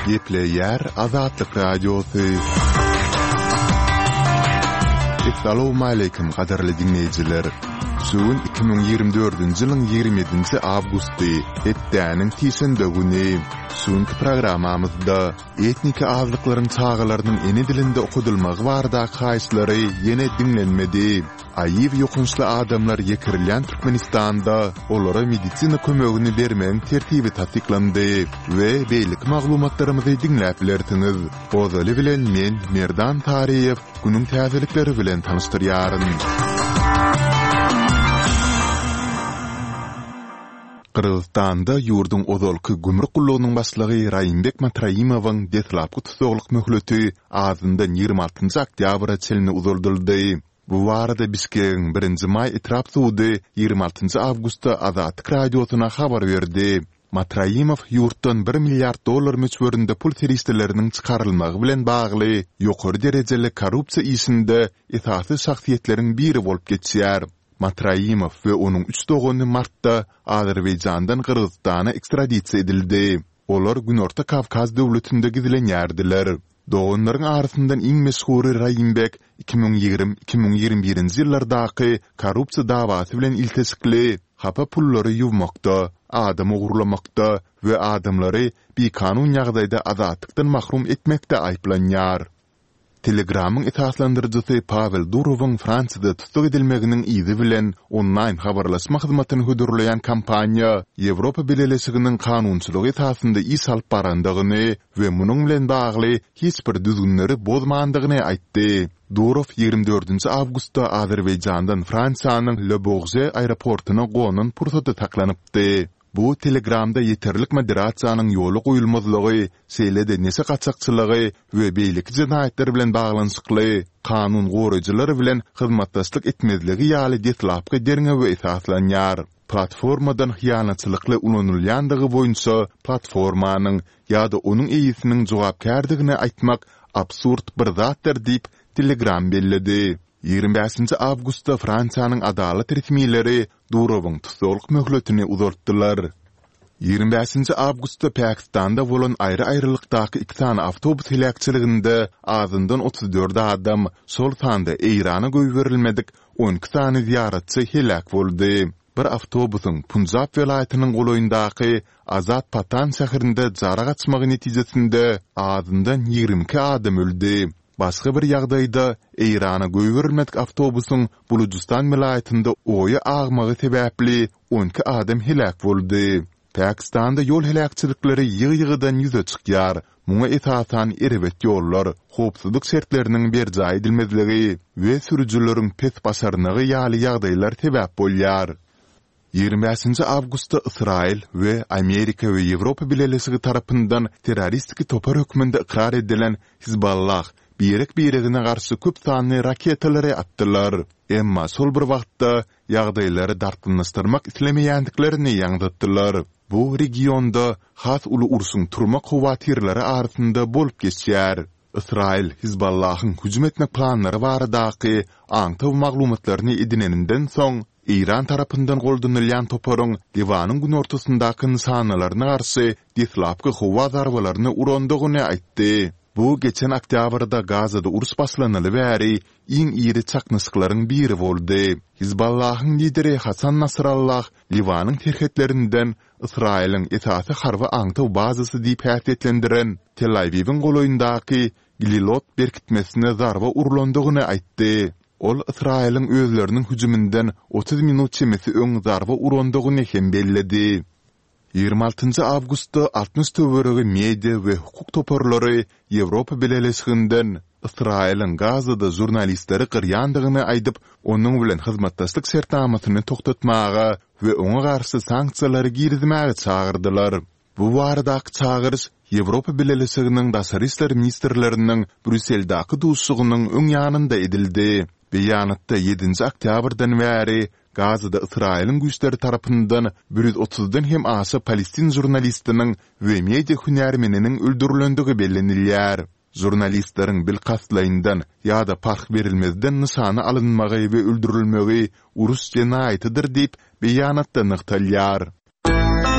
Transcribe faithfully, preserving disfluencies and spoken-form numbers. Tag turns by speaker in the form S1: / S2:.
S1: Gepleyer Azatlyk Radiosu. Assalamu alaykum qadarly dinleyijiler. Suun iki bin ýigirme dördünji ýylyň ýigirme ýedinji awgusty, etdäniň tisinde güni. Suunky programmamyzda etnik azlyklaryň çağalarynyň eni dilinde okudylmagy barada haýyşlary ýene dinlenmedi. Aýyp ýokunçly adamlar ýekirilýän Türkmenistanda olara medisina kömegini bermeň tertibi tatyklandy we beýlik maglumatlarymyzy dinläp bilersiňiz. Bozaly bilen men Merdan Tariýew günüň täzelikleri bilen tanıştyrýaryn. Kırgızstanda yurdun ozolky gümrük gullugynyň başlygy Raýynbek Matraýymowyň detlapky tutuklyk möhleti azyndan ýygrima altynjy oktyabra çelini uzuldyldy. Bu barada Bişkeň birinji may etrap sudy ýygrima altynjy awgustda Azatlyk Radiosyna habar berdi. Matraýymow ýurtdan bir milliard dollar möçberinde pul teristleriniň çykarylmagy bilen bagly ýokary derejeli korrupsiýa işinde esasy şahsiýetleriň biri bolup geçýär. Matraýymow we onuň üç dogany martda Azerbaýjandan Kırgızstana ekstradisiýa edildi. Olar Günorta Kavkaz döwletinde gidilenýärdiler. Doganlaryň arasyndan iň meşhury Raýynbek iki bin ýygrime iki bin ýygrime birinji ýyllardaky korrupsiýa dawasy bilen iltesikli, hapa pullary ýuwmakda, adam ogurlamakda we adamlary bekanun ýagdaýda azatlykdan mahrum etmekde aýplanýar. Telegramyň esaslandyrjysy Pavel Durowyň Fransiýada tutuk edilmeginiň izi bilen online habarlaşma hyzmatyny hödürleýän kampaniýa Ýewropa Birleşiginiň kanunçylygy esasynda iş alyp barandygyny we munyň bilen bagly hiç bir düzgünleri bozmandygyny aýtdy. Durow ýygrime dördünji awgustda Azerbaýjandan Fransiýanyň Le Bourget aeroportyna gonun pursaty taklanypdy. Bu Telegramda yeterlik moderasiýanyň ýolu goýulmazlygy, seýlede nese gaçakçylygy we beýlik jinaýetler bilen baglanyşykly, kanun goraýjylary bilen hyzmatdaşlyk etmezligi ýaly detlapky derňe we esaslanýar. Platformadan hyýanatçylykly ulanylýandygy boýunça platformanyň ýa-da onuň eýisiniň jogapkärdigine aýtmak absurd bir zatdır diýip Telegram belledi. ýygrime beşinji awgustda Fransiýanyň adalet resmiýetleri Durowyň tutuklyk möhletini uzartdylar. ýygrime beşinji awgustda Pakistanda bolan aýry-aýrylykdaky iki tane awtobus helakçyliginde azyndan otuz dört adam, sol tanda Eýrana göýberilmedik on iki tane ziyaratçy helak boldy. Bir awtobusyň Punjab welaýatynyň golaýyndaky Azat Patan şäherinde jarak açmagy netijesinde azyndan ýygrime iki adam öldi. Başga bir ýagdaýda Eýrana göýberilmedik awtobusyň Bulujistan welaýatynda oýa agmagy sebäpli on iki adam helak boldy. Pakistanda ýol helakçylykları ýygy-ýygydan ýüze çykýar. Muňa esasan erebet ýollar, howpsuzlyk şertleriniň berjä edilmezligi we sürüjüleriň pes başarnygy ýaly ýagdaýlar sebäp bolýar. ýygrime beşinji awgustda Israil we Amerika we Ýewropa Birleşigi tarapyndan terroristiki topar hökmünde ikrar edilen Hizballah birek biregine garşy köp sanly raketalary atdylar. Emma sol bir wagtda ýagdaýlary dartynlaşdyrmak islemeýändiklerini ýaňdatdylar. Bu regionda has uly ursuň turmak howatyrlary arasynda bolup geçýär. Israil Hizballahyň hüjüm etmek planlary baradaky aňtaw maglumatlaryny edineninden soň İran tarapyndan goldanylýan toparyň Livanyň günortasyndaky nysanalarına garşy detlapky howa zarbalaryny urandygyny aýtdy. Bu geçen oktyabrda Gazada urus başlanyly bäri iň iri çaknysklaryň biri boldy. Hizballahyň lideri Hasan Nasrallah Livanyň terhetlerinden Israiliň esasy harby aňtaw bazasy diýip häsiýetlendiren Tel Aviwiň golaýyndaky Gililot berkitmesine zarba urulandygyny aýtdy. Ol Israiliň özleriniň hüjümünden otuz minut çemesi öň zarba urandygyny hem belledi. ýygrime altynjy awgustda altmış töweregi media we hukuk toparlary Ýewropa Birleşiginden Israiliň Gazada jurnalistleri qırýandygyny aýdyp, onuň bilen hyzmatdaşlyk şertnamasyny toktatmaga we oňa garşy sanksiýalary girizmäge çagyrdylar. Bu baradaky çagyryş Ýewropa Birleşiginiň daşary işler ministrleriniň Brüsseldaky duşsugynyň öň ýanynda edildi. Beýanatda ýedinji oktyabrdan bäri Gazada Israiliň güýçleri tarapyndan bir yüz otuzdan hem aşy Palestin jurnalistiniň we media hünärmeniniň öldürilendigi bellenilýär. Jurnalistleriň bil qasdlaýyndan ýa-da park berilmezden nysany alynmagy we öldürilmegi urus jenaýatydyr diýip beýanatda nyktalýar.